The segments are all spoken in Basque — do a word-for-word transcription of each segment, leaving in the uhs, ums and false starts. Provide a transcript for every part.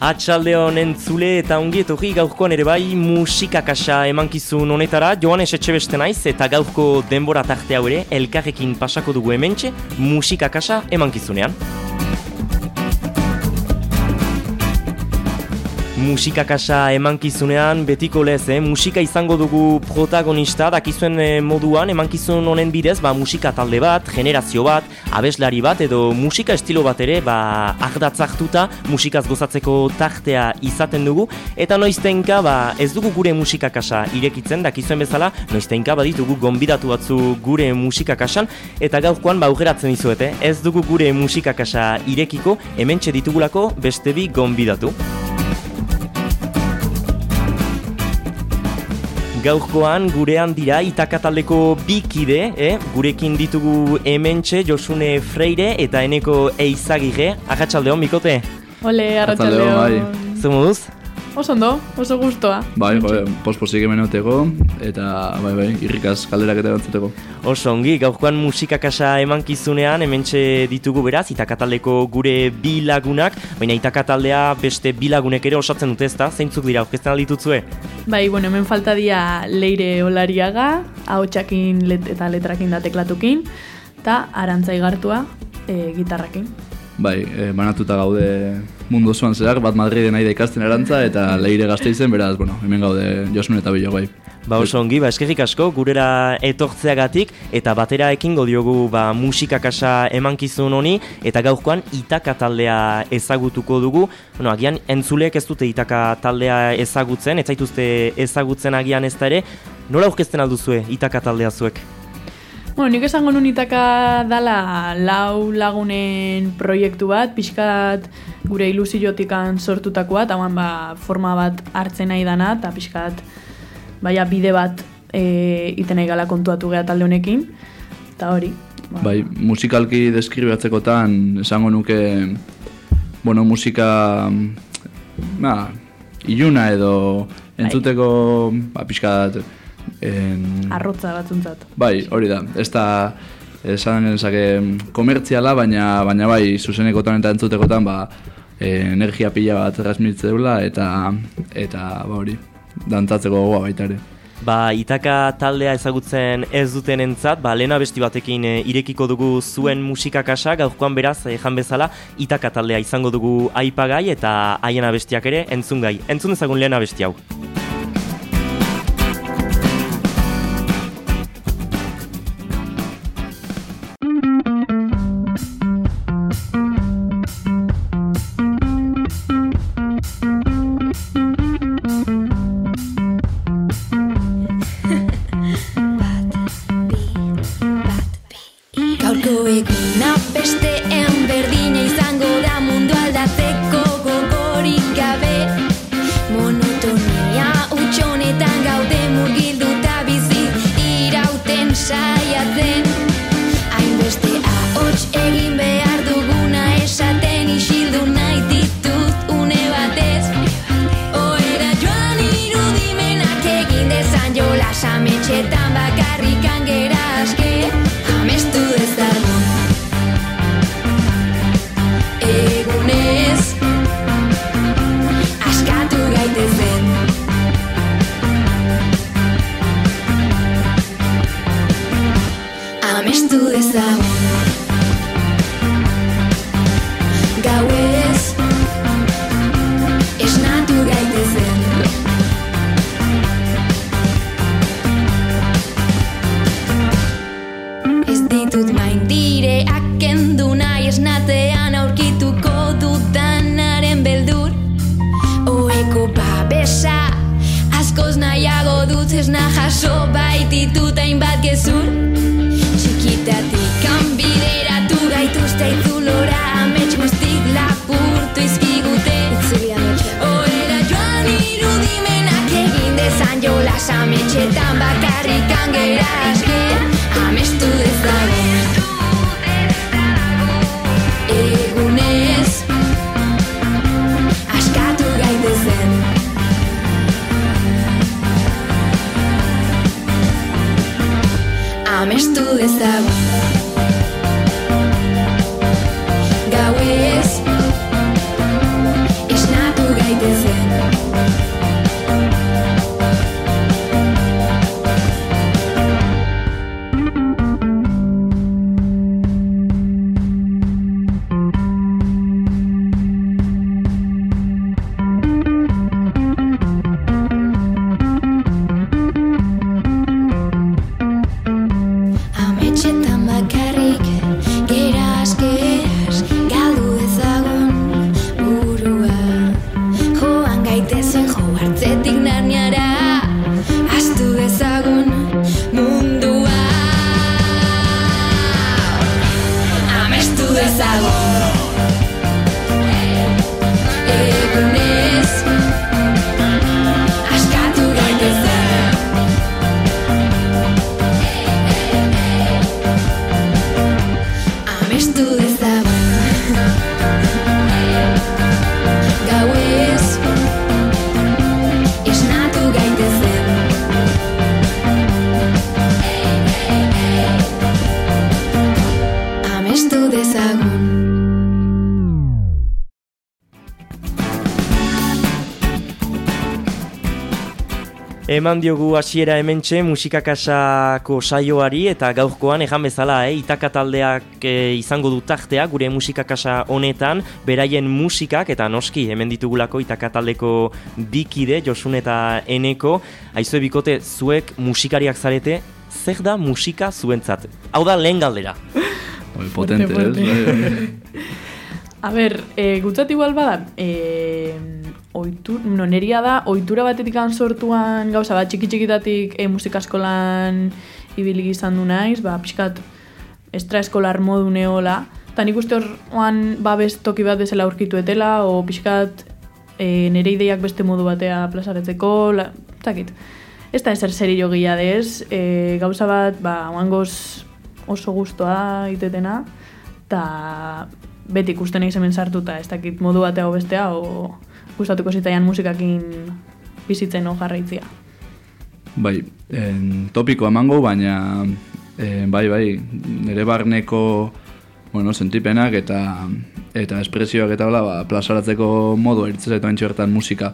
Atxaldeon entzule eta ongi etorri gaurkoan ere bai musikakasa emankizun honetara. Joanes Etxebeste naiz eta gaurko denbora tarte hau ere elkarrekin pasako dugu hementxe musikakasa emankizunean. Musikakasa emankizunean betiko lez, eh? Musika izango dugu protagonista, dakizuen eh, moduan emankizun honen bidez, ba, musika talde bat, generazio bat, abeslari bat edo musika estilo bat ere ba, ardatz hartuta musikaz gozatzeko tartea izaten dugu, eta noiztenka ba, ez dugu gure musikakasa irekitzen, dakizuen bezala, noiztenka baditugu gonbidatu batzu gure musikakasan, eta gaurkoan ba, aurreratzen dizuete, ez dugu gure musikakasa irekiko, hementxe ditugulako beste bi gonbidatu. Gaurkoan gurean dira Itaka taldeko bi kide, eh? Gurekin ditugu hementxe Josune Freire eta Eneko Eizagirre. Arratsaldeon, bikote? Ole, arratsaldeon. Bai. Zer moduz? Oso ondo, oso gustoa. Bai, bai, posposik hemen oteko, eta bai, bai, irrikaz kalderak eta erantzuteko. Oso ongi, gaurkoan musikakasa emankizunean, hementxe ditugu beraz, Itaka taldeko gure bi lagunak, baina Itaka taldea beste bi lagunek ere osatzen dute ezta, zeintzuk dira, aurkezten alditutzue? Bai, bueno, hemen falta dia Leire Olariaga, ahotsakin let eta letrakin da teklatukin, eta Arantza Igartua e, gitarrakin. Bai, e, banatuta gaude mundu osoan zehar, bat Madriden nahi da ikasten Arantza, eta Leire Gasteizen, beraz, bueno, hemen gaude Josun eta Bilo, bai. Ba oso ongi, ba eskerrik asko gurera etortzeagatik eta batera ekingo diogu ba, musikakasa emankizun honi eta gaurkoan Itaka taldea ezagutuko dugu. Bueno, agian entzuleek ez dute Itaka taldea ezagutzen, ez zaituzte ezagutzen agian ez da ere. Nola aurkezten alduzue Itaka taldea zuek? Bueno, nik esango nun Itaka dala lau lagunen proiektu bat, pixkat gure ilusiotikan sortutakoa, eta ba, forma bat hartzen nahi dana, eta pixkat baina bide bat e, iten nahi gala kontuatu geha talde honekin, eta hori. Ba. Bai, musikalki deskribatzekotan esango nuke, bueno, musika, ba, iluna edo entzuteko, ba, pixkat, En... arrotza batzuntzat. Bai, hori da. Ez da esan ezake komertziala, baina baina bai zuzenekotan eta entzutekotan ba, e, energia pila bat transmitzeula eta eta ba hori, dantzatzeko gogoa baita ere. Ba, Itaka taldea ezagutzen ez dutenentzat, ba, lehen abesti batekin e, irekiko dugu zuen musikakasa, gaurkoan beraz, ejan bezala, Itaka taldea izango dugu aipagai eta haien abestiak ere entzungai. Entzun ezagun lehen abesti hau. Amestu dezagun gauez esnatu Eman diogu hasiera hementxe musikakasako saioari eta gaurkoan ejan bezala, eh, Itaka taldeak eh, izango du tartea gure musikakasa honetan, beraien musikak eta noski hemen ditugulako Itaka taldeko bikide, Josun eta Eneko. Aizue bikote, zuek musikariak zarete, zer da musika zuentzat? Hau da lehen galdera. Oi, potente, ez? A ber, e, gutzat igual bada, e, oitur, no, neria da, ohitura batetik sortuan gauza bat, txiki-txikitatik e, musikaskolan ibili izan du naiz, ba, pixkat extraeskolar modu neola, eta nik uste hor babes toki bat bezala aurkitu etela, o pixkat e, nere ideiak beste modu batea plazaretzeko, la, takit. Ez da ezer serio gila dez, e, gauza bat, ba, oangoz oso gustoa itetena, eta beti ikusten egin hemen sartuta, ez dakit modu batea o bestea, o gustatuko zitaian musikakin bizitzen o jarraitzia. Bai, en, topiko emango, baina en, bai, bai, nire barneko bueno, sentipenak eta eta espresioak eta hola, ba, plazaratzeko modu eritzera eta bentsi bertan musika.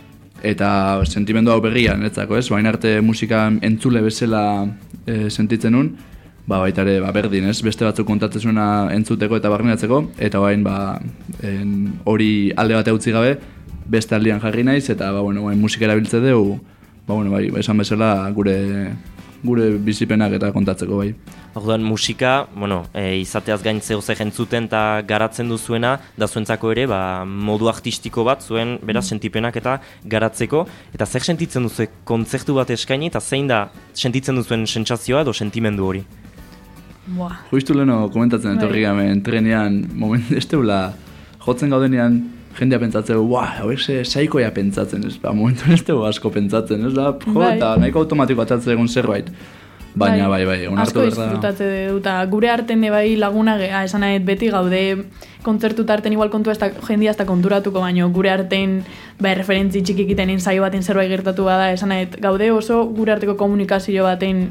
Eta sentimendu hau berrian, etzako ez, baina arte musika entzule bezala e, sentitzen nun, ba, baita ere, ba, berdin, ez, beste batzuk kontatzen zuena entzuteko eta barneatzeko, eta bain, ba, en, hori alde bat utzi gabe, beste aldian jarri naiz, eta, ba, bueno, bain, musika erabiltze dugu, ba, bueno, bai, esan bezala gure, gure bizipenak eta kontatzeko, bai. Orduan, musika, bueno, e, izateaz gain zehoze jentzuten eta garatzen duzuena, da zuentzako ere, ba, modu artistiko bat, zuen, beraz, sentipenak eta garatzeko, eta zer sentitzen duzu kontzertu bat eskaini, eta zein da sentitzen duzuen sentsazioa edo sentimendu hori? Buah. Justu leheno komentatzen etorri gamen trenean, moment, ez teula, jotzen gaudenean, jendea pentsatzen, buah, hauek ze saikoia pentsatzen, ez, ba, momentu ez tegu asko pentsatzen, ez da, jo, bai. Eta nahiko automatiko atatzen egun zerbait. Baina, bai, bai, onartu asko berda. disfrutatze dut, eta gure arten bai laguna, esan nahi beti gaude kontzertu tarten igual kontua ez da, jendia ez da konturatuko, baino gure arten bai, referentzi txikikiten ensaio baten zerbait gertatu bada, esan nahi gaude oso gure arteko komunikazio baten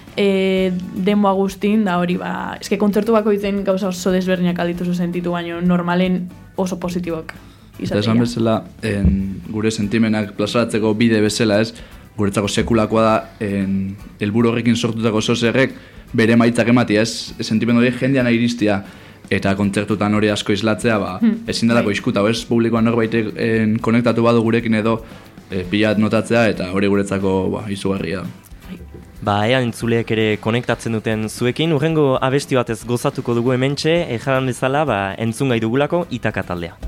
E, denboa guztin, da hori, ba, eske kontzertu bako ditzen gauza oso desberdinak aldituzu sentitu, baino normalen oso positibok izatea. Eta esan bezala, en, gure sentimenak plazaratzeko bide bezala ez, guretzako sekulakoa da, en, helburu horrekin sortutako zozerrek bere maitzak ematia ez, sentimendu hori jendean iristia, eta kontzertutan hori asko islatzea, ba, hmm. ezin dalako iskuta, ez, publikoan norbaitek en, konektatu badu gurekin edo e, pilat notatzea, eta hori guretzako ba, izugarria. Ba, ea entzuleek ere konektatzen duten zuekin, urrengo abesti batez gozatuko dugu hementxe, ejaran bezala, ba, entzun gai dugulako Itaka taldea.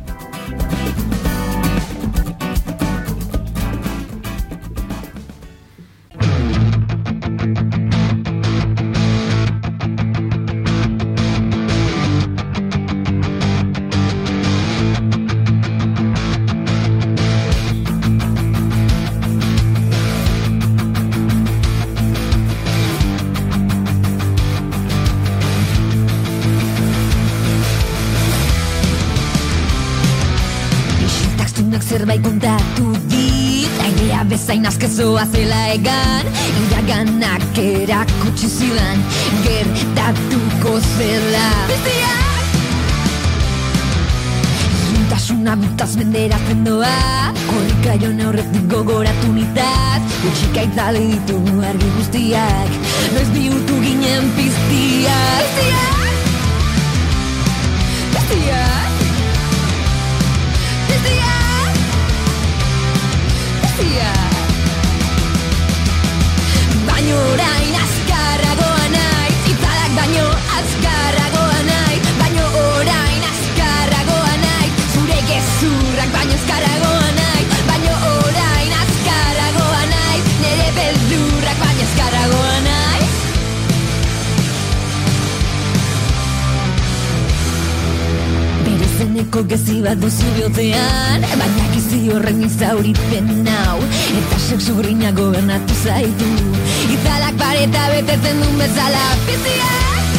Zerbait kontatu dit, aigea bezain azkezoa zela egan, iraganak erakutsi zidan, gertatuko zela. Bestiak! Juntasuna butaz menderatzen doa, korrika joan aurretik gogoratu nitaz, gutxika itzale ditu argi guztiak, noiz bihurtu ginen piztiak. Bestiak! Bestiak! Baino orain azkarragoa naiz, itzalak baino azkarragoa naiz, baino orain azkarragoa naiz, zure gezurrak baino azkarragoa naiz, baino orain azkarragoa naiz, nire beldurrak baino azkarragoa naiz. Berezeneko gezi bat duzu bihotzean, baina gizi horren izauritzen nau, eta sexu grina gobernatu zaitu, itzalak pareta betetzen duen bezala. Piztiak!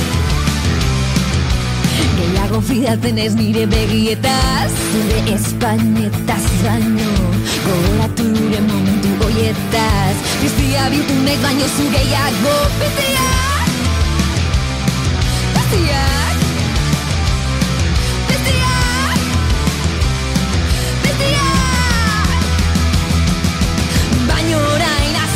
Gehiago fidatzen ez nire begietaz, zure espainetaz baino, gogoratu dure momentu hoietaz, piztia bihurtu naiz baino zu gehiago. Piztiak! Piztiak! Baino orain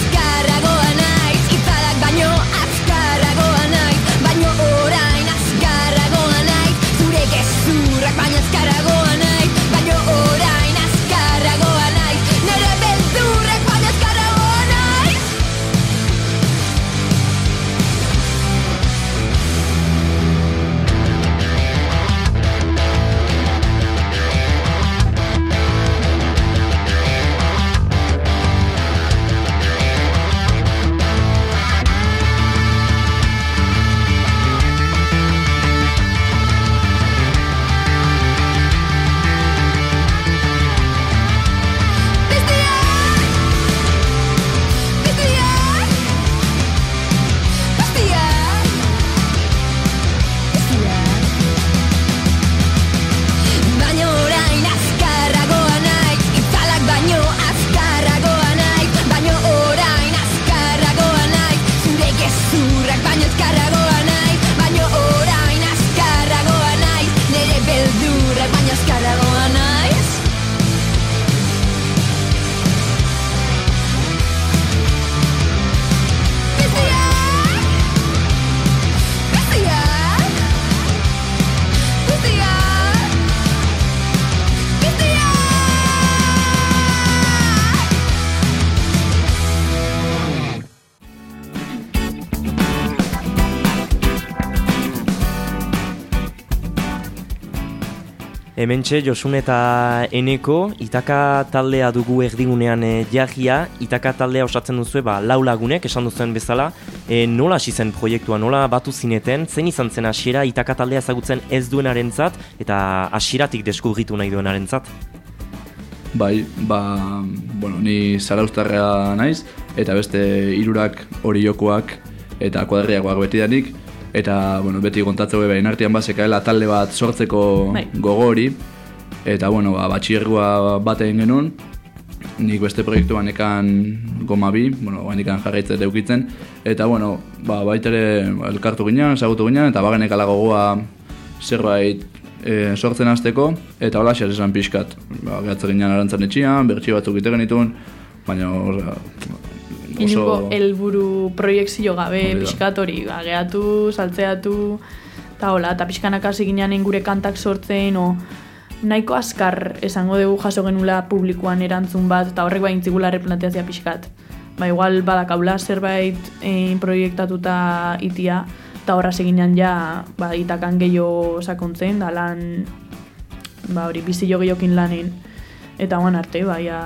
Hementxe Josun eta Eneko, Itaka taldea dugu erdigunean e, jarria, Itaka taldea osatzen duzue, ba, lau lagunek, esan duzuen bezala, e, nola hasi zen proiektua, nola batu zineten, zein izan zen hasiera Itaka taldea ezagutzen ez duenarentzat eta hasieratik deskubritu nahi duenarentzat? Bai, ba, bueno, ni zarauztarra naiz, eta beste hirurak Oriokoak eta Kuadriakoak betidanik, eta bueno, beti kontatzeko behin artean bazekaela talde bat sortzeko bai. gogo hori, eta bueno, ba, batxiergoa baten genuen, nik beste proiektuan ekan goma bi, bueno, bainikan jarraitzet eukitzen, eta bueno, ba, baitere elkartu ginen, ezagutu ginen, eta bagenek ala gogoa zerbait E, sortzen hasteko, eta hola xer esan pixkat. Ba, gehatzen ginen arantzan etxian, bertxi batzuk ite genituen, baina oza, oso... Inuko helburu proiektzio gabe pixkat hori, ba, gehatu, saltzeatu, eta hola, eta pixkanak hasi ginen gure kantak sortzen, o nahiko azkar esango dugu jaso genula publikoan erantzun bat, eta horrek bain zigula replanteazia pixkat. Ba, igual badakaula zerbait eh, proiektatuta itia, eta horra seginan ja, ba, Itakan gehiago sakontzen, da lan, ba, hori, bizillo gehiokin lanen, eta oan arte, ba, ja,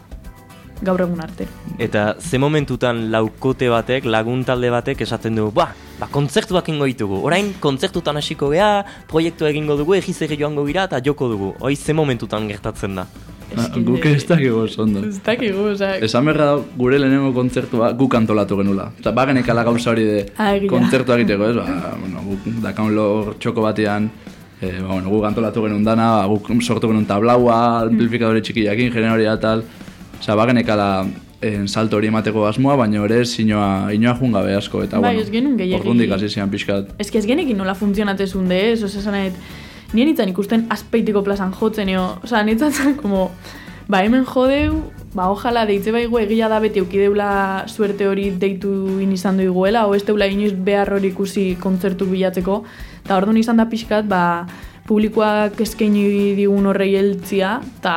gaur egun arte. Eta ze momentutan laukote batek, lagun talde batek esaten du, ba, ba, kontzertuak ingo ditugu, orain kontzertutan hasiko gea, proiektu egingo dugu, egizegi joango gira eta joko dugu, hoi ze momentutan gertatzen da? Na, guk ez dakigu ondo. Ez dakigu, oza... Esan berra da, gure lehenengo kontzertua guk antolatu genula. Eta bagenek ala gauza hori de kontzertua egiteko, ez? Ba, bueno, guk dakaun lor txoko batean, e, ba, bueno, guk antolatu genuen dana, ba, guk sortu genuen tablaua, amplifikadore txikiakin, generoria tal. Osa, bagenek ala en, salto hori emateko asmoa, baina ere inoa, inoa jungabe asko. Eta, bai, bueno, ez genuen gehiagi. Orduandik hasi zian pixkat. Ez que ez genekin nola funtzionatezun de, ez? Osa, esanet, nien itzan ikusten azpeitiko plazan jotzen, eo. Osa, nintzatzen, como, ba, hemen jodeu, ba, ojala deitze baigu egia da beti eukideula suerte hori deitu inizan duiguela, o ez deula inoiz behar hori ikusi kontzertu bilatzeko, eta orduan izan da pixkat, ba, publikoak eskaini digun horrei heltzia, eta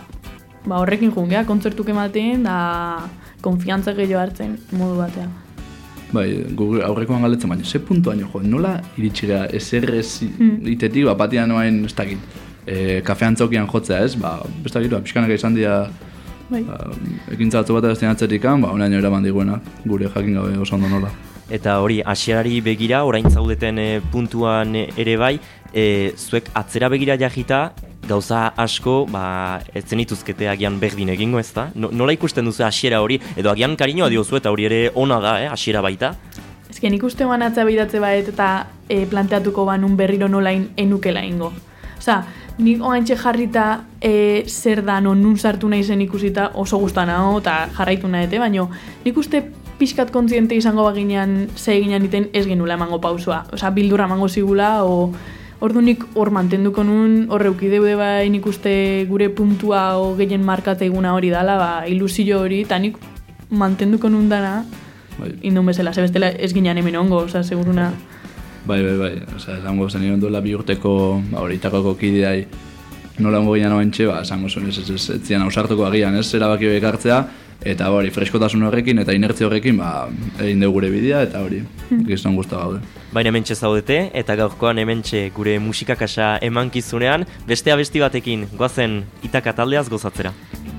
ba, horrekin jungea, kontzertuk ematen, da konfiantza gehiago hartzen modu batean. Bai, Google aurrekoan galetzen, baina ze puntuan jo, nola iritsi gara ezer ez mm. itetik, bat batean noain ez dakit, e, kafean txokian jotzea ez, ba, ez dakit, ba, pixkanak izan dira bai. ba, ekintza batzu bat azten atzerikan, ba, onaino eraman diguena, gure jakin gabe oso ondo nola. Eta hori, hasierari begira, orain zaudeten e, puntuan e, ere bai, e, zuek atzera begira jajita, gauza asko, ba, ez zenituzkete agian berdin egingo ez da? No, nola ikusten duzu hasiera hori, edo agian kariñoa diozu eta hori ere ona da, eh, hasiera baita? Ez que nik uste ban atza bidatze baet eta e, planteatuko banun berriro nolain enukela ingo. Osa, nik oantxe jarrita e, zer da non nun sartu nahi zen ikusita oso gustana eta jarraitu nahete, baina nik uste pixkat kontziente izango baginean ze eginan iten ez genula emango pausua. Osa, bildurra emango zigula, o ordunik hor mantenduko nun, horre ukideude bai nik uste gure puntua o gehien markateguna hori dala, ba, ilusio hori, eta nik mantenduko nun dana, bai. Indun bezala, zebestela ez ginean hemen ongo, oza, seguruna. Bai, bai, bai, oza, esango zen egon duela bi urteko, horitakoko kideai, nola ongo ginean oentxe, ba, esango zuen ez, ez, ez, ez zian ausartuko agian, ez, erabaki horiek hartzea, eta hori, freskotasun horrekin eta inertzia horrekin, ba, egin dugu gure bidea, eta hori, hmm. gizton guztu gaude. Baina hementxe zaudete, eta gaurkoan hementxe gure musikakasa emankizunean, beste abesti batekin, goazen Itaka taldeaz gozatzera.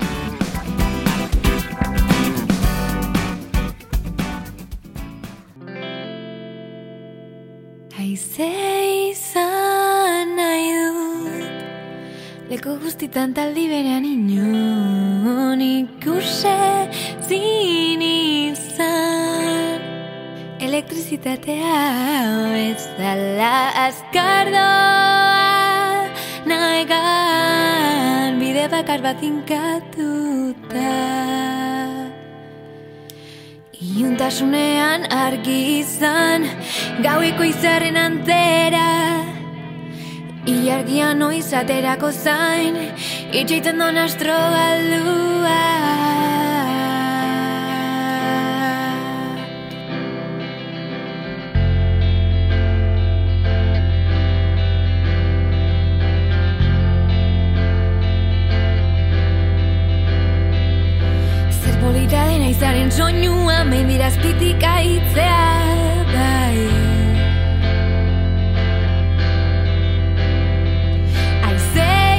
Haize izan nahi dut, leko guztitan taldi berean inon ikuse zin izan. Elektrizitatea bezala azkar doa, naegan bide bakar bat inkatuta. Iuntasunean argi izan, gaueko izarren antera, ilargian noiz aterako zain, itxaiten don astro galdua. Zer polita dena izaren soinua, mendirazpitik aitzea, bai. Aize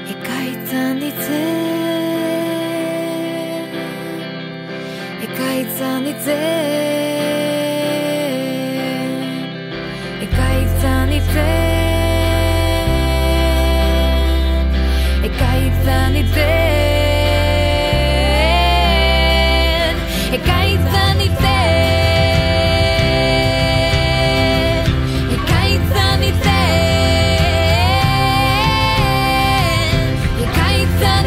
ekaitzan ditzen, ekaitzan ditzen, ekaitzan ditzen, ekaitzan ditzen, ekaitzan ditzen, ekaitzan ditzen, ekaitzan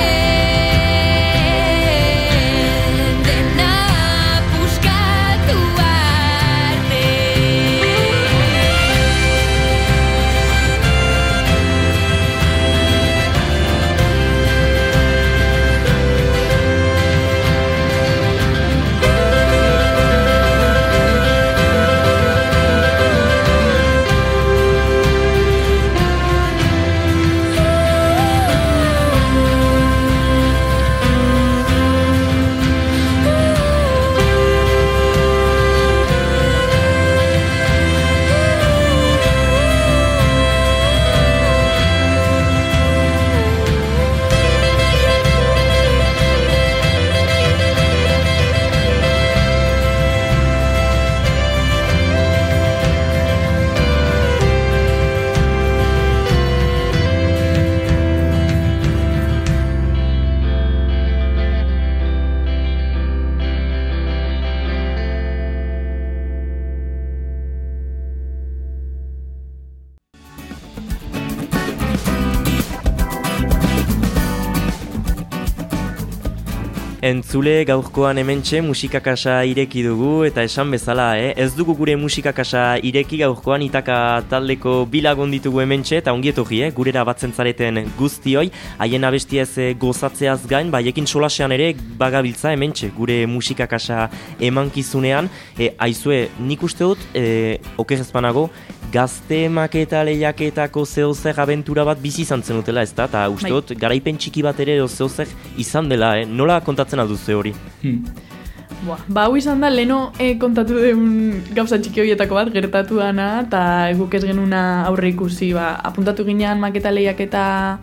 ditzen, dena puskatu arte. Entzule gaurkoan hementxe musikakasa ireki dugu eta esan bezala, eh? Ez dugu gure musikakasa ireki gaurkoan Itaka taldeko bilagun ditugu hementxe eta ongi etorri, eh? Gurera batzen zareten guztioi, haien abestiez gozatzeaz gain, baiekin solasean ere bagabiltza hementxe gure musikakasa emankizunean. E, aizue, nik uste dut, e, oker ezpanago, gazte maketa lehiaketako zehozer abentura bat bizi izan zenutela, ez da? Eta uste dut, garaipen txiki bat ere zehozer izan dela, eh? Nola kontatzen alduze hori? Hmm. Boa, ba, hau izan da, leno eh, kontatu den gauza txiki horietako bat, gertatu dana, eta guk ez genuna aurre ikusi, ba, apuntatu ginean maketa lehiaketa,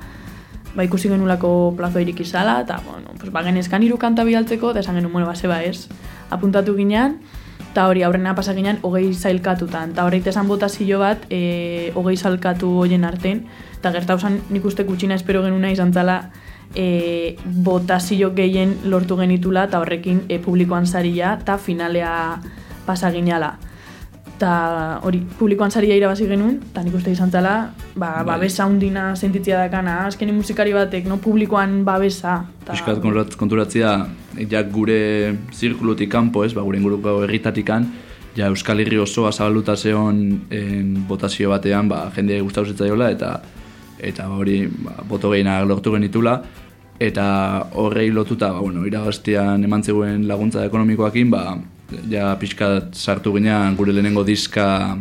ba, ikusi genulako plazo irik izala, eta, bueno, pues, ba, genezkan hiru kanta bidaltzeko, eta esan genuen, bueno, ba, zeba ez, apuntatu ginean, eta hori aurrena pasa ginean, hogei zailkatutan, eta horreit esan botazio bat, e, hogei zailkatu hoien arten, eta gertauzan nik uste gutxina espero genuna izan zala, E, botazio gehien lortu genitula eta horrekin e, publikoan saria eta finalea pasa gineala. Eta hori, publikoan saria irabazi genuen, eta nik uste izan zela, ba, babesa hundina sentitzia dakana, azkeni musikari batek, no, publikoan babesa. Piskat konturatzia, ja gure zirkulutik kanpo, ez, ba, gure inguruko herritatikan, ja Euskal Herri osoa zabaluta zeon en, botazio batean, ba, jendea gustatu zitzaiola, eta eta hori ba, boto gehienak lortu genitula, eta horrei lotuta, ba, bueno, irabaztian eman zegoen laguntza ekonomikoakin, ba, ja pixkat sartu ginean gure lehenengo diska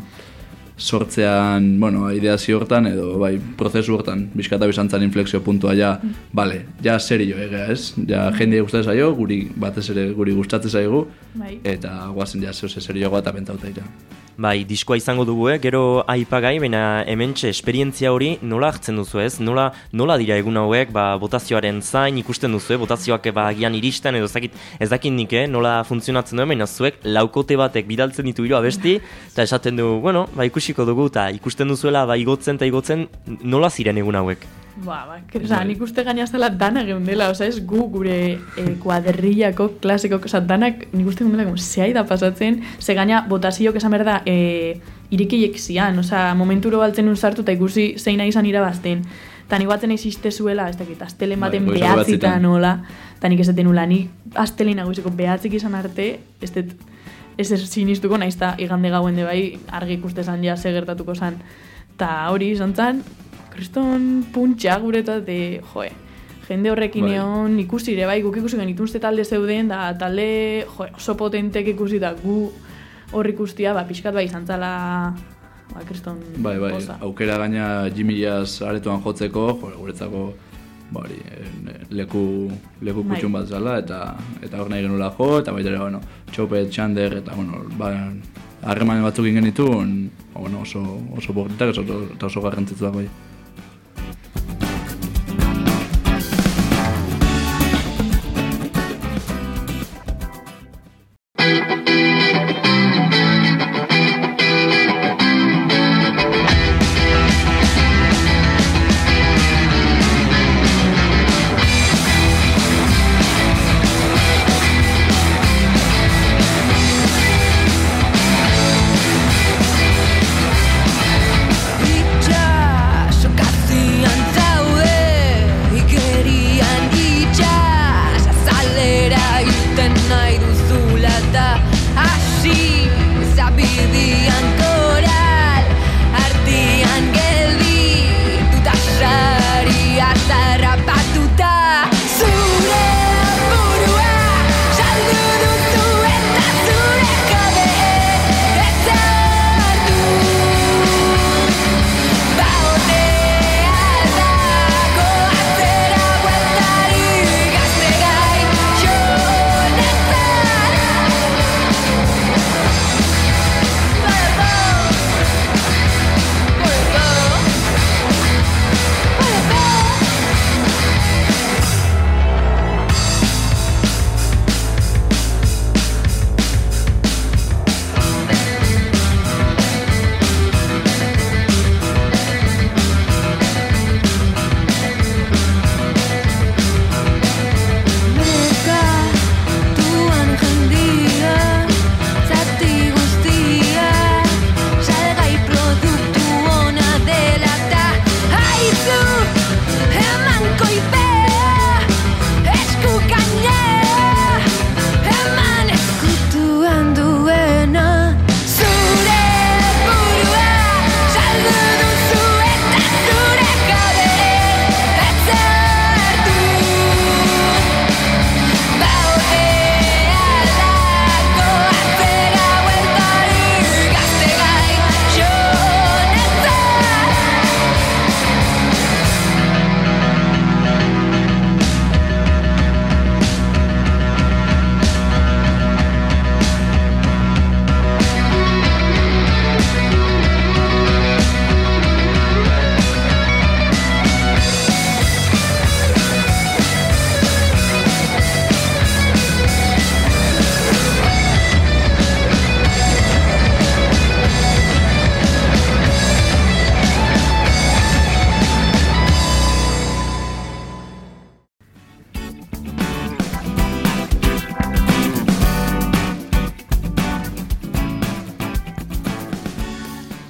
sortzean, bueno, ideazio hortan, edo bai, prozesu hortan, pixkat abizantzan inflexio puntua, ja, mm. bale, ja serio egea, ez? Ja mm. jendea gustatzen zaio, guri batez ere guri gustatzen zaigu, bai. Eta guazen ja zehose serioagoa eta bentauta ira. Bai, diskoa izango dugu, eh? Gero aipagai, baina hementxe esperientzia hori nola hartzen duzu, ez? Nola, nola dira egun hauek, ba, botazioaren zain ikusten duzu, eh? Botazioak ba, agian iristen, edo zakit, ez dakit nik, eh? Nola funtzionatzen duen, baina zuek laukote batek bidaltzen ditu hiru abesti, eta esaten du, bueno, ba, ikusiko dugu, eta ikusten duzuela, ba, igotzen eta igotzen, nola ziren egun hauek? Ba, ba, oza, nik uste gainaztela dana geundela, oza, ez gu gure eh, kuadrillako, klasikok, oza, danak nik uste geundela, como, zehai da pasatzen, ze gaina botazioak esan behar da, eh, irikiek zian, oza, momenturo baltzen un sartu eta ikusi zeina izan irabazten, eta nik batzen existe zuela, ez dakit, astelen baten bai, behatzita nola, eta nik esaten nula, nik astelen nagoizeko behatzik izan arte, ez dut, ez ez sinistuko, naiz eta igande gauen de bai, argi ikuste zan ja, segertatuko zan, eta hori izan zan, kriston puntxa guretatik, joe, jende horrekin egon ikusi ere, bai, guk ikusi genituzte talde zeuden, da talde, joe, oso potentek ikusi da gu hor ikustia, ba, pixkat bai izan zala, ba, kriston bai, bai, poza. Aukera gaina Jimmy Jazz aretoan jotzeko, joe, guretzako, ba, hori, leku, leku kutxun bat zala, eta eta hor nahi genula jo, eta baita ere, bueno, Txopet, Txander, eta, bueno, ba, harremanen batzuk ingen ditu, bueno, oso, oso borritak, eta oso garrantzitsuak bai.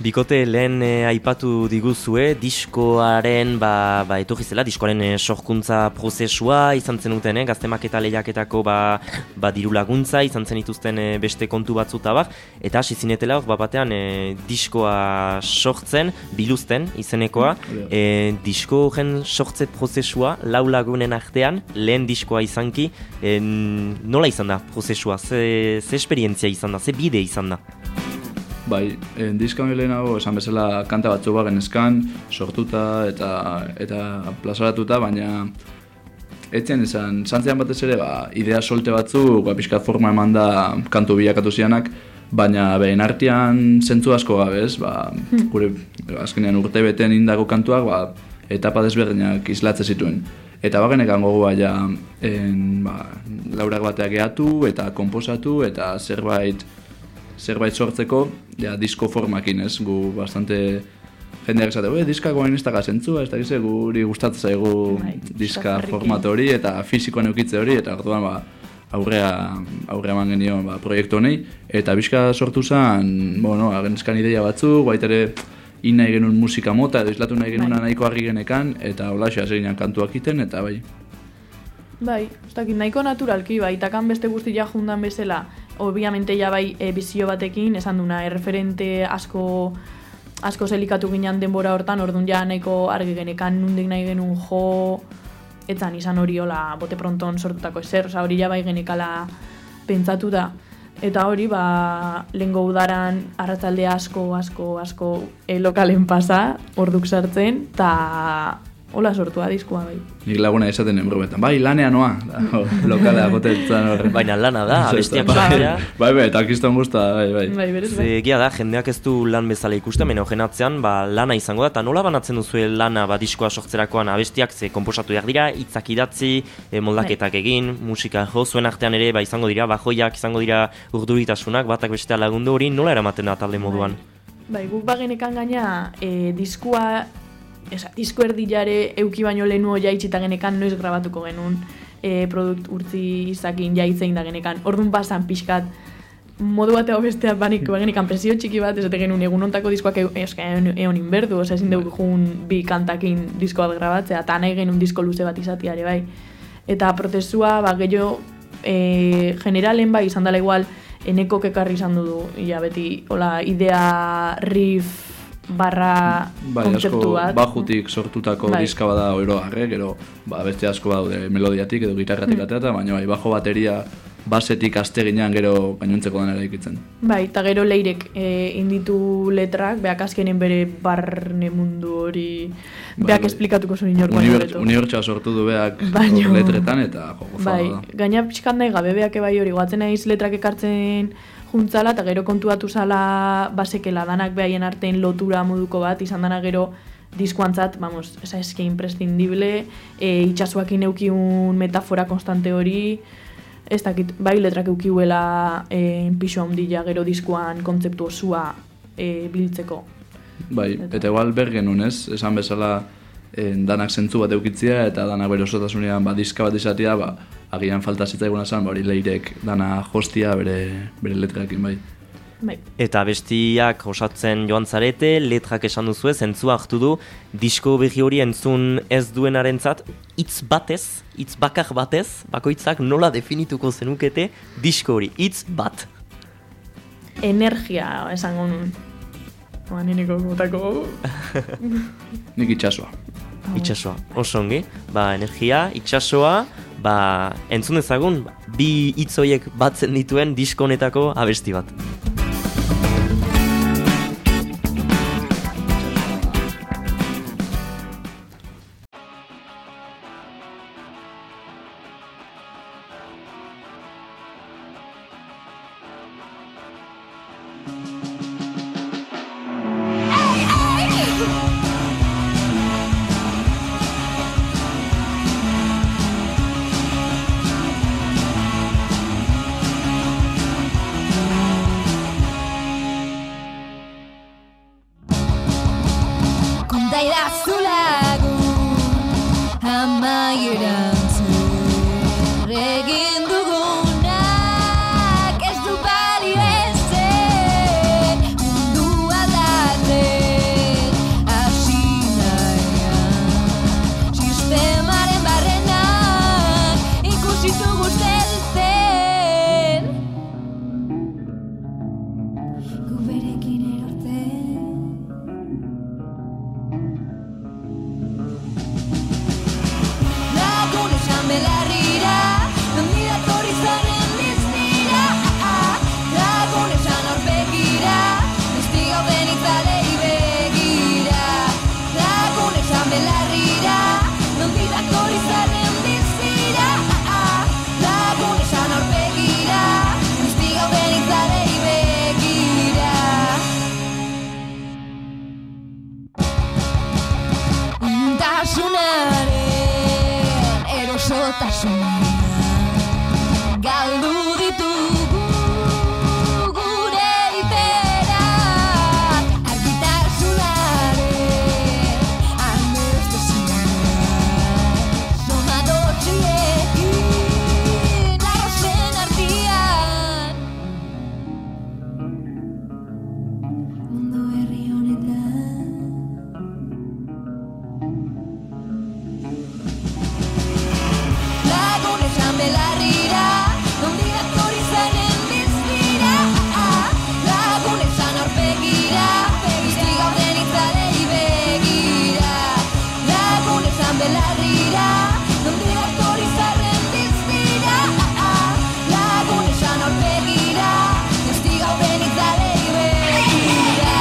Bikote lehen e, aipatu diguzue, diskoaren, ba, ba etorri zela, diskoaren e, sorkuntza prozesua izan zenuten, eh? Gaztemaketa lehiaketako ba, ba diru laguntza, izan zen ituzten e, beste kontu batzuta bar, eta hasi zinetela hor, batean e, diskoa sortzen, biluzten izenekoa, e, disko horren sortze prozesua, lau lagunen artean, lehen diskoa izanki, e, nola izan da prozesua, ze, ze esperientzia izan da, ze bide izan da? Bai, en diska lehenago esan bezala kanta batzu bagen eskan, sortuta eta eta plazaratuta, baina etzen esan, santzean batez ere, ba, idea solte batzu, ba, pixkat forma eman da kantu bilakatu zianak, baina behen artean zentzu asko gabe, ez, ba, gure azkenean urte beten indako kantuak, ba, etapa desberdinak islatze zituen. Eta bagenekan gogoa ja, en, ba, laurak bateak gehatu eta konposatu eta zerbait zerbait sortzeko, ja, disko formakin, ez, gu bastante jendeak esate, e, diskako hain ez daga zentzua, ez da gize, guri gustatzen zaigu bai, diska format hori eta fisikoan eukitze hori, eta orduan ba, aurrea, aurrea eman genion ba, proiektu honei, eta bizka sortu zen, bueno, agenezkan ideia batzuk, baita ere, in nahi genuen musika mota, edo islatu nahi genuen nahiko argi genekan, eta hola xa zeginan kantuak iten, eta bai. Bai, ez dakit, nahiko naturalki, bai, takan beste guztia jundan bezala, obviamente ja bai e, bizio batekin, esan duna, erreferente asko asko zelikatu ginen denbora hortan, orduan ja nahiko argi genekan nundik nahi genuen jo, etzan izan hori hola bote pronton sortutako ezer, oza, hori ja bai genekala pentsatu da. Eta hori, ba, lehengo udaran arratsalde asko, asko, asko e, lokalen pasa, orduk sartzen, eta hola sortua diskoa bai. Nik laguna esaten enbrometan, bai, lanea noa, lokala gotetzen horre. Baina lana da, abestiak sortzea. Bai, bai, eta kiston guzta, bai, bai. Bai, berez, bai. Ze egia da, jendeak ez du lan bezala ikusten, meno jenatzean, ba, lana izango da, eta nola banatzen duzue lana ba, diskoa sortzerakoan abestiak, ze konposatu behar dira, hitzak idatzi, e, moldaketak egin, musika jo, zuen artean ere, ba, izango dira, bajoiak izango dira urduritasunak, batak bestea lagundu hori, nola eramaten da talde moduan? Bai, bai guk bagenekan gaina, e, diskoa, Esa, disko erdilare euki baino lehenuo jaitsita genekan noiz grabatuko genuen e, produkt urtzi izakin jaitzein da genekan. Orduan pasan pixkat modu batean bestean banik genekan presio txiki bat, ez genuen egun ontako diskoak egon e, inberdu, oza, ezin dugu jugun bi kantakin disko bat grabatzea, eta nahi genuen disko luze bat izatiare bai. Eta prozesua, ba, gehiago e, generalen bai izan dela igual eneko kekarri izan du, ja beti, hola, idea, riff, barra bai, kontzeptu bat. Bajutik sortutako bai. Diska bada oroarre, gero ba, beste asko daude melodiatik edo gitarratik mm. ateata, baina bai, bajo bateria basetik asteginan gero gainontzeko dena eraikitzen. Bai, eta gero leirek e, inditu letrak, beak azkenen bere barne mundu hori, bai, beak bai. Esplikatuko zuen inorko baino beto. Unibertsoa sortu du beak baino, letretan eta joko bai, da. Gaina pixkat nahi gabe beak bai hori, guatzen naiz letrak ekartzen juntzala, eta gero kontuatu zala basekela danak behaien artean lotura moduko bat, izan dana gero diskoantzat, vamos, esa eske imprescindible, e, itxasuakin eukiun metafora konstante hori, ez dakit, bai letrak eukiuela e, pixo handila gero diskoan kontzeptu osua e, biltzeko. Bai, eta, eta igual bergenun ez, esan bezala e, danak zentzu bat eukitzia, eta danak bere osotasunean ba, diska bat izatea, ba, agian falta zitzaiguna zen, hori leirek dana jostia bere, bere letrakin, bai. Bai. Eta bestiak osatzen joan zarete, letrak esan duzu ez, zentzu hartu du, disko berri hori entzun ez duenarentzat, hitz batez, hitz bakar batez, bakoitzak nola definituko zenukete disko hori, hitz bat. Energia, esango nun. Oa, neneko gutako. Nik itxasoa. Itxasoa, oso ongi, ba, energia, itxasoa, ba, entzun dezagun, bi hitz horiek batzen dituen disko honetako abesti bat. Egin dugunak ez du balidezten mundu aldatzen berotasuna galdu ditugu gure iperak argitasunaren anestesina somadotxiekin arrozen artean mundu herri honetan lagun esan belarrira nondi dator izanen bizbira lagun esan aurpegira bizti gauden itzalei begira lagun esan belarrira nondi dator izanen bizbira lagun esan aurpegira bizti gauden itzalei begira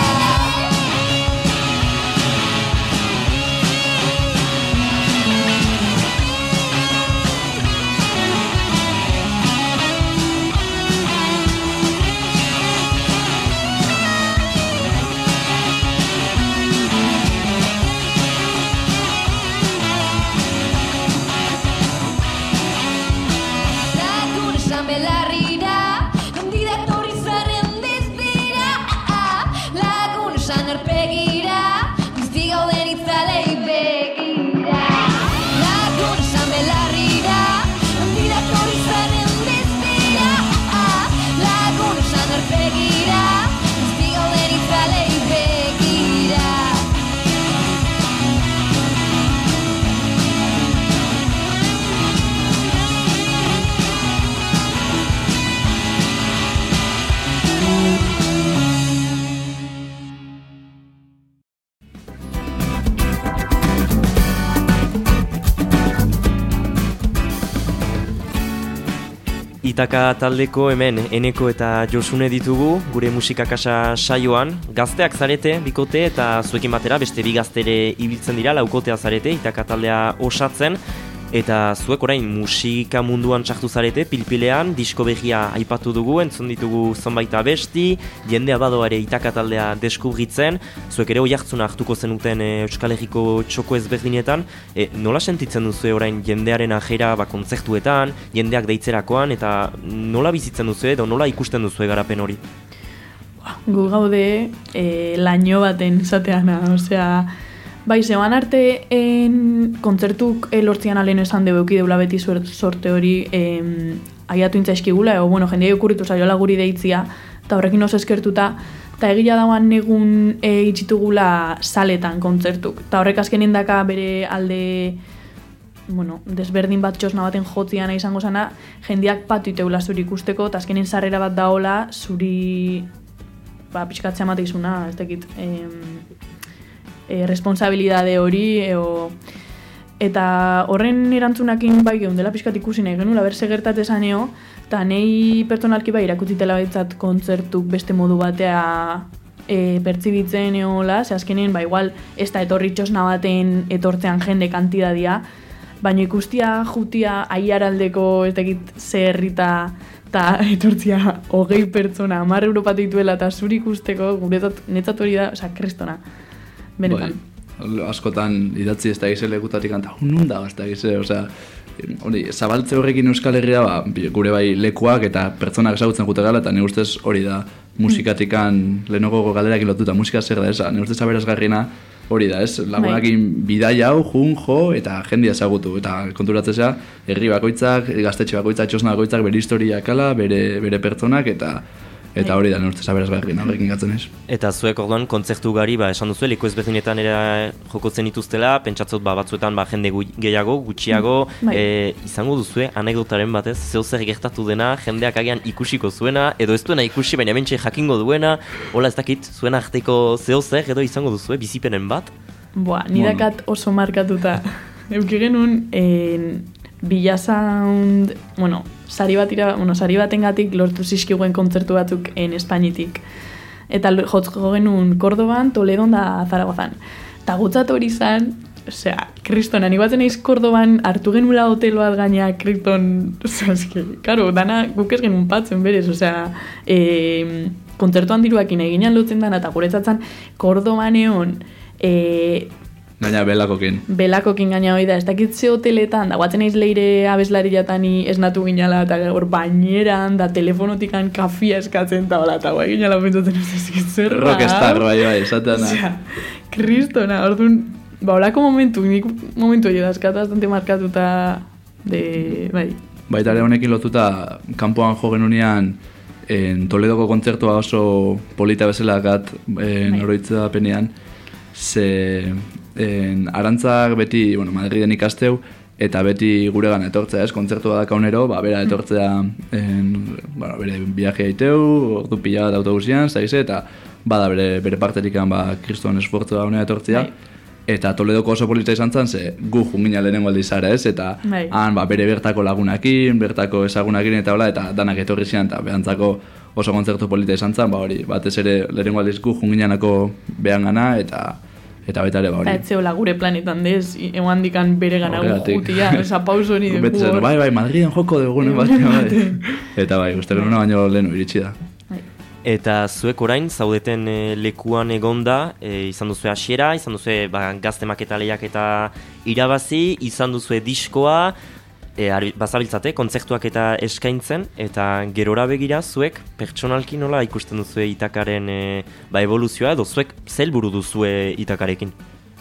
lagun esan belarrira nondi dator izaren bizbira lagun esan aurpegira bizti gauden itzalei begira lagun esan belarrira nondi dator izaren bizbira lagun esan aurpegira bizti gauden itzalei begira Itaka taldeko hemen Eneko eta Josune ditugu gure musikakasa saioan. Gazteak zarete, bikote, eta zuekin batera beste bi gaztere ibiltzen dira, laukotea zarete, Itaka taldea osatzen. Eta zuek orain musika munduan txartu zarete, pilpilean, disko berria aipatu dugu, entzun ditugu zonbait abesti, jendea badoare Itaka taldea deskubritzen, zuek ere oihartzuna hartuko zenuten e, Euskal Herriko txoko ezberdinetan, e, nola sentitzen duzu orain jendearen ajera ba, kontzertuetan, jendeak deitzerakoan, eta nola bizitzen duzu edo nola ikusten duzu garapen hori? Gu gaude e, laino baten zateana, osea, bai, zeban arte en kontzertuk elortzian alen esan dugu deula beti sorte hori em, aiatu intzaizkigula, ego, bueno, jendea okurritu zaiola guri deitzia, eta horrekin oso eskertuta, eta egila dauan negun e, itxitugula saletan kontzertuk, eta horrek azkenin daka bere alde, bueno, desberdin bat txosna baten jotziana izango zana, jendeak patu iteula zuri ikusteko, eta azkenin sarrera bat daola zuri, ba, pixkatzea mateizuna, ez dakit, em, E, responsabilidade hori eo, eta horren erantzunakin bai geundela pixkat ikusi nahi genula berse gertate zaneo, eta nei pertsonalki bai irakutzitela baitzat kontzertuk beste modu batea e, pertsibitzen eola, ze azkenen ba igual ez da etorri txosna baten etortzean jende kantidadia, baina ikustia jutia aiaraldeko ez dakit zerrita eta etortzia hogei pertsona, hamar Europatu dituela eta zuri ikusteko guretzat netzat hori da, osea, kristona. Benetan. Bai, askotan idatzi ez da egize lekutatik anta, nun da, ez da egize, osea, hori, zabaltze horrekin Euskal Herria, ba, gure bai lekuak eta pertsonak ezagutzen jute gala, eta nire ustez hori da musikatikan lehenoko galderakin lotuta, musika zer da, eza, nire ustez aberazgarriena hori da, ez, lagunakin bidaia hau, jun, jo, eta jendia ezagutu, eta konturatzea, herri bakoitzak, gaztetxe bakoitzak, txosna bakoitzak, bere historia kala, bere, bere pertsonak, eta Eta hori da, nortez aberazgarri, horrekin gatzen ez. Eta zuek orduan kontzertu gari, ba, esan duzu, leku ezberdinetan era jokotzen dituztela, pentsatzot ba, batzuetan ba, jende gu, gehiago, gutxiago, bai. e, izango duzue, anekdotaren batez, zeu zer gertatu dena, jendeak agian ikusiko zuena, edo ez duena ikusi, baina bentsa jakingo duena, hola ez dakit, zuen arteko zeu zer, edo izango duzue, bizipenen bat? Boa, nidakat oso markatuta. Euki genuen, en, Bila Sound, bueno, sari bat ira, bueno, sari batengatik lortu zizkiguen kontzertu batzuk en Espainitik. Eta jotzko genuen Kordoban, Toledon da Zaragozan. Eta gutzat hori zan, osea, kristona, nik batzen eiz Kordoban hartu genula hotel bat gaina kriston, osea, eski, karo, dana guk ez genuen patzen berez, osea, e, kontzertuan diruakin eginan lotzen dana, eta guretzatzen Kordoban egon, e, Gaina belakokin. Belakokin gaina hoi da, ez dakit ze hoteletan, da guatzen eiz leire abeslari jatani esnatu ginala, eta hor baineran, da telefonotikan kafia eskatzen, eta hola, eta guai ginala pentsatzen ez ezkit zer. Rockstar, bai, bai, esateana. Osea, kristona, orduan, ba, holako momentu, nik momentu hori da, eskata bastante markatuta, de, bai. Baita ere honekin lotuta, kanpoan jo genunean, en Toledoko kontzertua oso polita bezala gat, en oroitzapenean, ze... En, arantzak beti, bueno, Madriden ikasteu, eta beti guregan etortzea, ez, kontzertua da kaunero, ba, bera etortzea, en, bueno, bere viaje aiteu, ordu pila bat autobusian, zaize, eta bada bere, bere parterikan, ba, kriston esfortzu da honea etortzea, eta Toledoko oso polita izan zen, ze gu jungina lehenengo aldizara, ez, eta bai. han, ba, bere bertako lagunakin, bertako ezagunakin, eta hola, eta danak etorri zian, eta behantzako oso kontzertu polita izan zen, ba, hori, batez ere lehenengo aldiz gu junginanako behan gana, eta Eta baita ere, ba hori. Eta etzeola gure planetan dez, eman dikan bere gana gutia, oza, pauso hori dugu hor. Bai, bai, Madriden joko dugu, ne, bai, bai. Eta bai, uste genuen baino lehenu iritsi da. Eta zuek orain, zaudeten e, lekuan egonda, e, izan duzue hasiera, izan duzue ba, gazte maketa lehiak eta irabazi, izan duzue diskoa, e, bazabiltzate, kontzertuak eta eskaintzen, eta gerora begira zuek pertsonalki nola ikusten duzue Itakaren e, ba, evoluzioa, edo zuek zelburu duzue Itakarekin?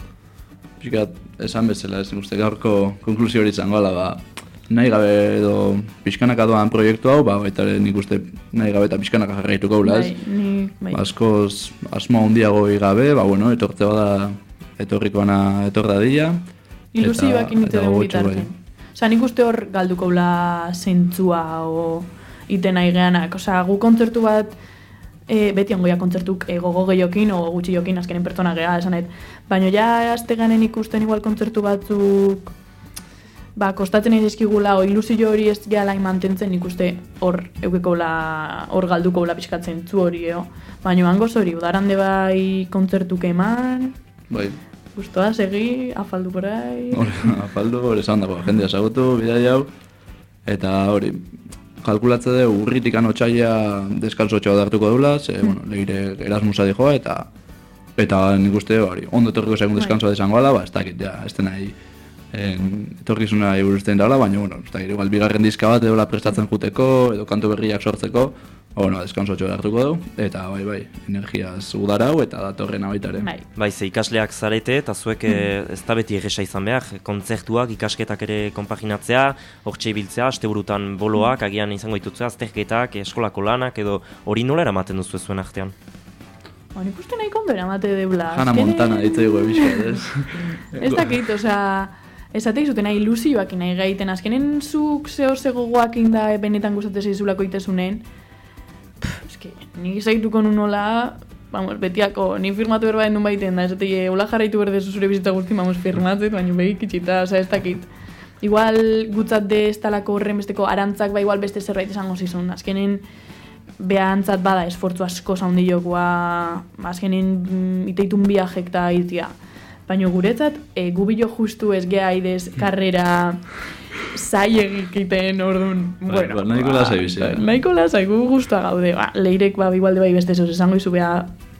Piskat, esan bezala, ez uste gaurko konklusio hori izango ala, ba, nahi gabe edo pixkanaka doan proiektu hau, ba, baita nik uste nahi gabe eta pixkanaka jarraituko gula, ez? Bai, ni, bai. Ba, askoz, asmo handiago gabe, ba, bueno, etortze bada, etorrikoana etor dadila. Ilusioak initu den bitarten. Osa, nik uste hor galduko la zentzua o iten nahi geanak. Osa, gu kontzertu bat, e, beti ongoia kontzertuk e, gogo gehiokin o gutxi jokin azkenen pertsona geha, esanet. Baina ja, azte ganen ikusten igual kontzertu batzuk, ba, kostatzen ez eskigula, o ilusio hori ez gehala mantentzen, nik uste hor eukeko la, hor galduko la pixkatzen zu hori, eo. Baina hangoz hori, udarande bai kontzertuk eman, bai. Gustoa, segi, afaldu por ahí. Afaldu, hori esan dago, jendea esagutu, bidai hau. Eta hori, kalkulatze du urritikan otxaila deskalsotxoa dartuko dula, ze, mm. bueno, leire Erasmusa dijoa, eta eta nik uste, hori, ondo etorriko segun deskansoa desango ala, ba, ez dakit, ja, ez den nahi etorkizuna iburuzten daula, baina, bueno, ez dakit, igual, bigarren diska bat edo la prestatzen juteko, edo kantu berriak sortzeko, bueno, deskanso hartuko du, eta bai, bai, energiaz udarau eta datorrena baita ere. Bai, bai ze ikasleak zarete, eta zuek mm. ez da beti egesa izan behar, kontzertuak, ikasketak ere konpaginatzea, hortxe ibiltzea, asteburutan boloak, agian izango ditutzea, azterketak, eskolako lanak, edo hori nola eramaten duzu zuen artean? Ba, nik uste nahi kondo eramate deula. Hannah Montana ditze dugu ebizkat, ez? Ez dakit, oza, esate izuten nahi ilusioak nahi gaiten, azkenen zuk zehor zegogoak inda benetan gustatzen zaizulako itezunen, eske, nik izaituko nun nola, vamos, betiako, ni firmatu berba endun baiten da, esate, hola jarraitu berdezu zure bizitza guzti, vamos, firmatzet, baina begik itxita, oza, ez dakit. Igual gutzat de ez talako horren besteko arantzak, ba igual beste zerbait esango zizun, azkenen behantzat bada esfortzu asko zaundi jokoa, azkenen mm, iteitun biajek da itia. Baina guretzat, e, gubilo justu ez geha idez karrera zai egikiten orduan, bueno. Ba, nahiko lasai bizi. Ba, nahiko lasai, gu guztua gaude. Ba, leirek ba, igualde bai beste esos esango izu beha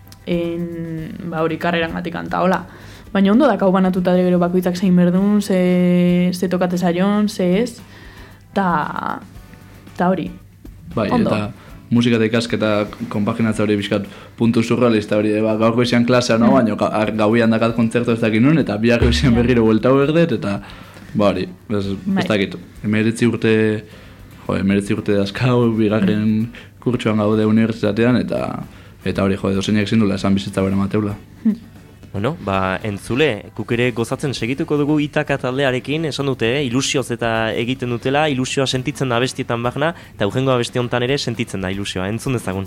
en, ba, hori karreran gatik antaola. Baina ondo dakau banatuta gero bakoitzak zein berdun, ze, ze tokate zaion, ze ez, ta, ta hori. Bai, ondo. Eta musika eta ikasketa konpaginatza hori bizkat puntu surrealista hori, ba, gaurko izan klasea, no? Baina gauian dakat kontzertu ez dakit nun, eta biharko izan berriro bueltau berdet, eta ba hori, ez, ez dakit. Emeretzi urte, jo, emeretzi urte dazkau, bigarren kurtsuan gaude unibertsitatean, eta eta hori, jo, dozeinak zindula esan bizitza bera mateula. Bueno, ba, entzule, guk ere gozatzen segituko dugu Itaka taldearekin, esan dute, eh? Ilusioz eta egiten dutela, ilusioa sentitzen da abestietan bagna, eta urrengo abesti hontan ere sentitzen da ilusioa, entzun dezagun.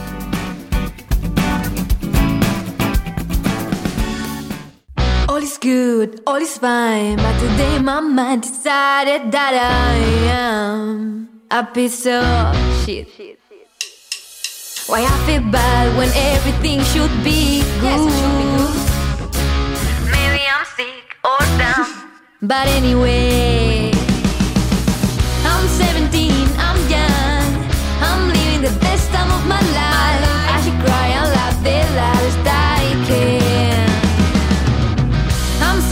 All is good, all is fine, but today my mind decided that I am a piece of shit. Why I feel bad when everything should be good? Yes, it should be good. Maybe I'm sick or down, but anyway, I'm seventeen, I'm young, I'm living the best time of my life. I should cry and laugh the loudest I can. I'm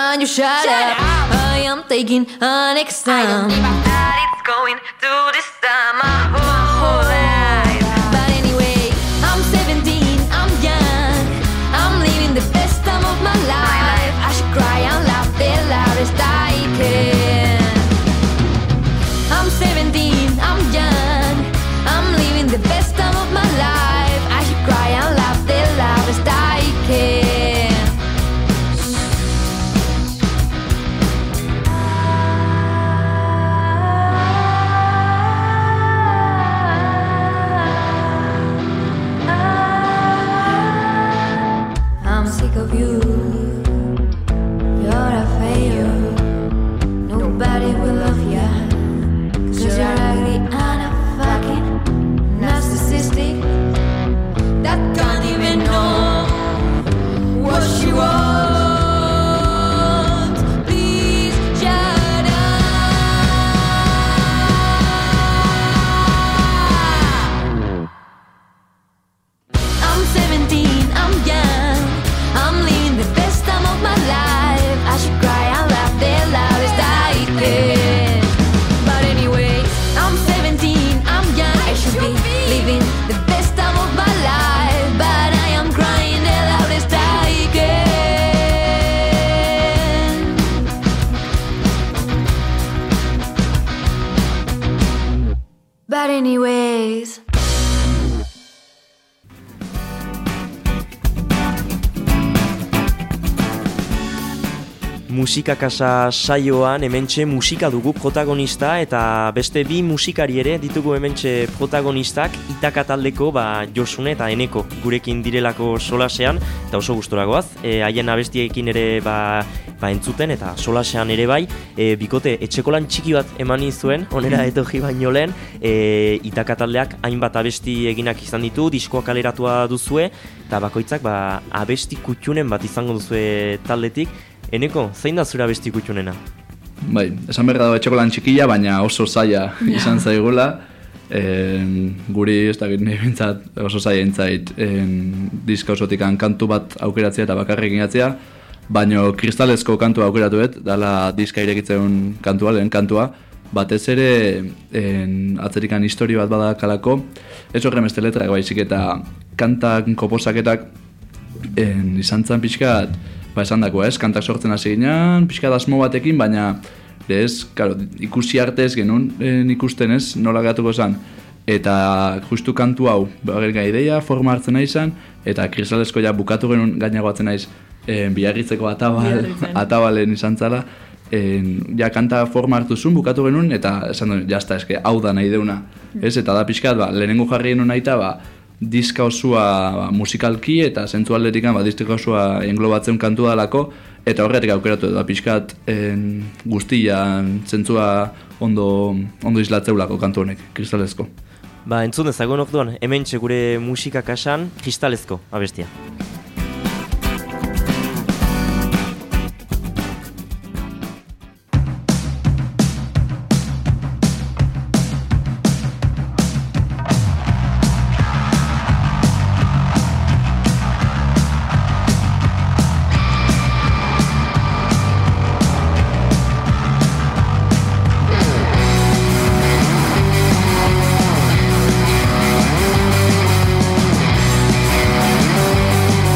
you shut, shut up. up. I am taking an exam. I don't give a fuck, it's going to this time my whole, whole life. But anyway, I'm seventeen, I'm young. I'm living the best time of my life. I should cry and laugh the loudest I can. I'm seventeen, I'm young. I'm living the best time of my life. I should cry and laugh the loudest I can. I'm sick of you. You're a failure. Nobody will love you. Cause you're ugly and a fucking narcissistic that can't even know what you want. Please shut up. I'm seventeen, I'm young. I'm living the best time of my life. I should cry and laugh the loudest I can. But anyway, I'm seventeen, I'm young. I should be living the best time of my life. But I am crying the loudest I can. But anyways, Musika Kasa saioan hementxe musika dugu protagonista eta beste bi musikari ere ditugu hementxe protagonistak Itaka taldeko ba, Josune eta Eneko gurekin direlako solasean eta oso gustora goaz. E, haien abestiekin ere ba, ba entzuten eta solasean ere bai e, bikote etxeko lan txiki bat eman zuen onera etorri baino lehen e, Itaka taldeak hainbat abesti eginak izan ditu, diskoa kaleratua duzue eta bakoitzak ba, abesti kutxunen bat izango duzue taldetik. Eneko, zein da zura abesti kutxunena? Bai, esan behar dago etxeko lan txikia, baina oso zaila izan zaigula. E, guri, ez da gire bintzat, oso zaila entzait e, diska osotikan kantu bat aukeratzea eta bakarrik inatzea, baina kristalezko kantua aukeratuet, dala diska irekitzen kantua, lehen kantua, batez ere en, atzerikan histori bat badakalako, ez horrem este letrak baizik eta kantak, komposaketak en, izan zan pixkat, ba esan dako, ez, kantak sortzen hasi ginen, pixkat asmo batekin, baina ez, karo, ikusi artez genuen en, ikusten ez, nola gatuko zen, eta justu kantu hau, bagerga ideia, forma hartzen nahi zen, eta kristalesko ja bukatu genuen gainago hartzen naiz, en, biarritzeko atabal, atabalen izan zala, en, ja kanta forma hartu zuen, bukatu genuen, eta esan duen, jazta, eske, hau da nahi deuna, ez, eta da pixkat, ba, lehenengo jarri genuen nahi eta, ba, diska osua ba, musikalki eta zentzualdetikan ba, diska osua englobatzen kantu dalako eta horretik aukeratu da pixkat en, guztian zentzua ondo, ondo islatzeulako kantu honek, kristalezko. Ba, entzun dezagun orduan, hementxe gure Musika Kasan kristalezko abestia. I'm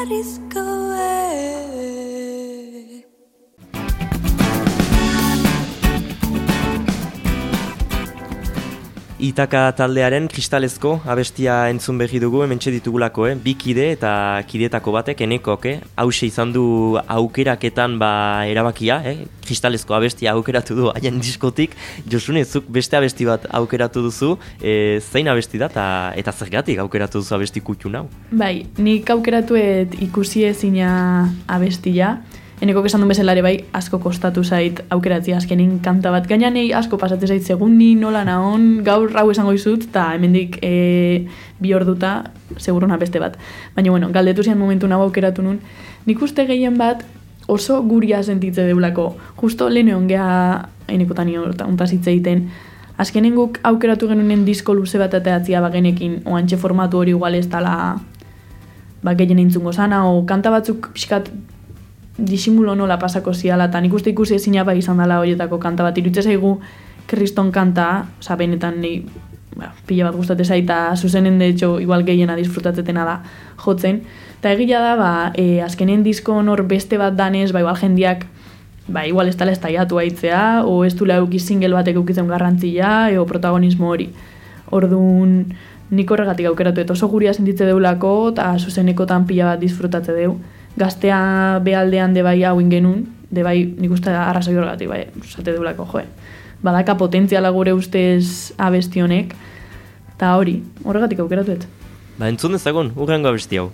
Itaka taldearen kristalezko abestia entzun behi dugu, hementxe ditugulako, eh? Bi kide eta kidetako batek, enekok, eh? Hauxe izan du aukeraketan ba erabakia, eh? Kristalezko abestia aukeratu du haien diskotik. Josune, zuk beste abesti bat aukeratu duzu, eh, zein abesti da eta, eta zergatik aukeratu duzu abesti kutxun hau? Bai, nik aukeratuet ikusi ezina abestia. Eneko esan duen bezalare bai, asko kostatu zait aukeratzea azkenin kanta bat. Gaina nahi asko pasate zait segundi nola naon, gaur hau esango izut, eta hemendik e, bi orduta, seguruna beste bat. Baina, bueno, galdetu zian momentu nago aukeratu nun. Nik uste gehien bat oso guria sentitze deulako. Justo lehen egon geha, enekotan ontaz hitz egiten, azkenen guk aukeratu genunen disko luze bat ateatzia bagenekin, oantxe formatu hori igual ez dala ba, gehien entzungo zana, o kanta batzuk pixkat disimulo nola pasako ziala, eta nik uste ikusi ezina bai izan dela horietako kanta bat. Irutze zaigu kriston kanta, oza, benetan nahi, ba, pila bat gustate zaita, zuzenen de hecho, igual gehiena disfrutatzetena da jotzen. Eta egia da, ba, e, azkenen disko nor beste bat danez, ba, igual jendiak, ba, igual ez tala estaiatu haitzea, o ez dula eukiz single batek eukitzen garrantzia, eo protagonismo hori. Orduan, nik horregatik aukeratu, eta oso guria sentitze deulako, eta zuzenekotan pila bat disfrutatze deu. Gaztea behaldean de bai hau ingenun, de bai nik uste arrazoi horregatik, bai, zate deulako, joe. Badaka potentziala gure ustez abesti honek, eta hori, horregatik aukeratuet. Ba, entzun dezagun, urrengo abesti hau.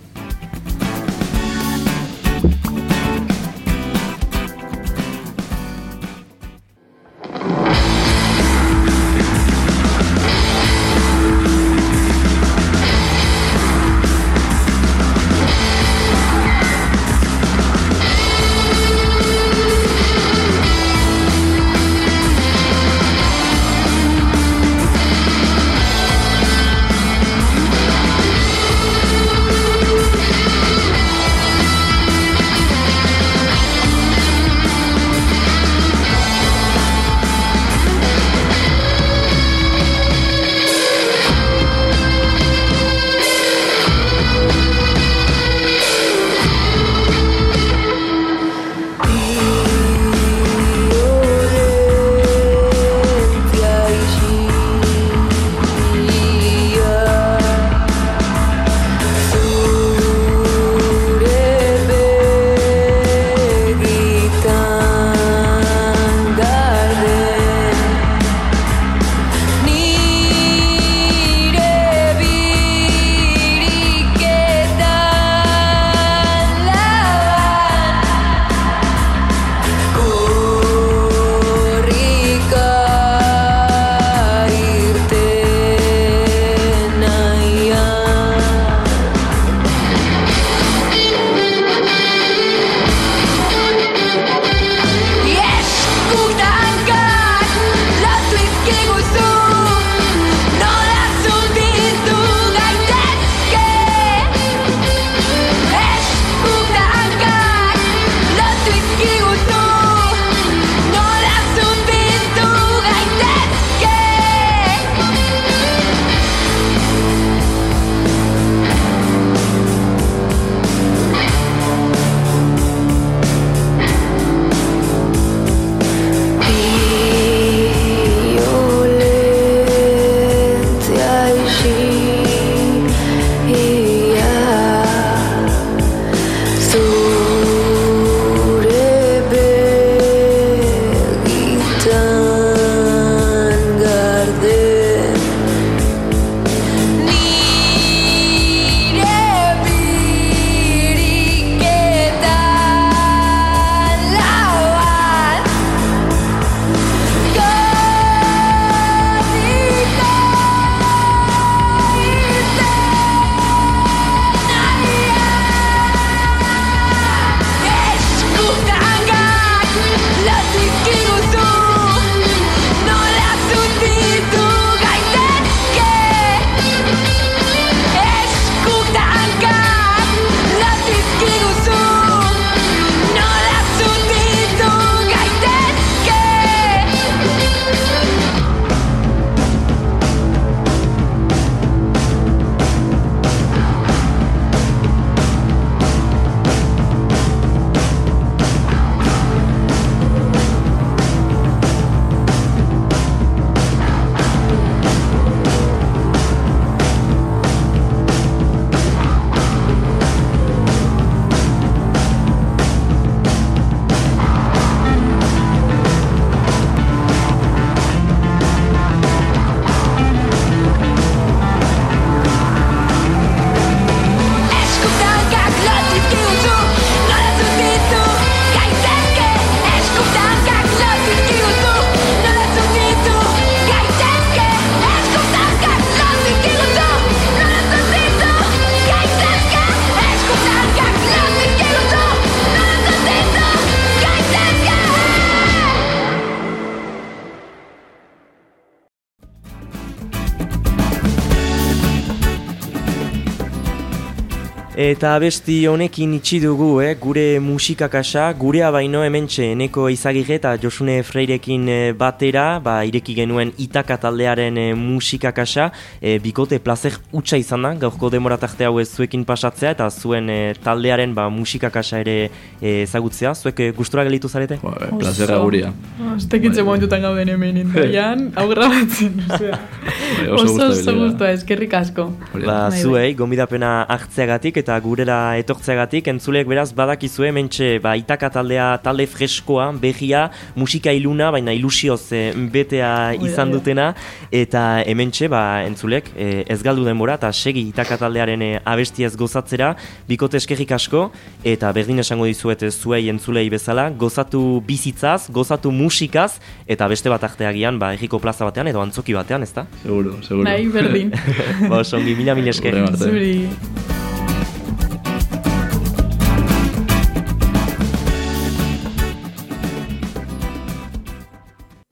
Eta abesti honekin itxi dugu, eh? Gure musikakasa, gurea baino hementxe Eneko Izagirre eta Josune Freirekin batera, ba, ireki genuen Itaka taldearen e, musikakasa, e, bikote plazer utxa izan da, gaurko demora tarte hau ez zuekin pasatzea, eta zuen e, taldearen ba, musikakasa ere e, ezagutzea, zuek e, gustura gelitu zarete? Ba, plazerra guria. Ez tekitzen momentutan gauden hemen indaian, hau grabatzen, oso oso gustua, eskerrik asko. Ba, zuei, gonbidapena hartzeagatik eta gurera etortzeagatik, entzuleek beraz badakizue hementxe ba, Itaka taldea talde freskoa, behia, musika iluna, baina ilusioz e, betea izan dutena, eta hementxe ba, entzulek e, ez galdu denbora, eta segi Itaka taldearen e, abestiez gozatzera, bikote eskerrik asko, eta berdin esango dizuet zuei entzulei bezala, gozatu bizitzaz, gozatu musikaz, eta beste bat arteagian, ba, erriko plaza batean, edo antzoki batean, ezta? Seguro, seguro. Nahi, berdin. Ba, songi, mila mila esker. Zuri.